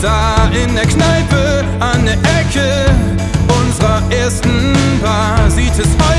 Da in der Kneipe an der Ecke unserer ersten Bar sieht es heute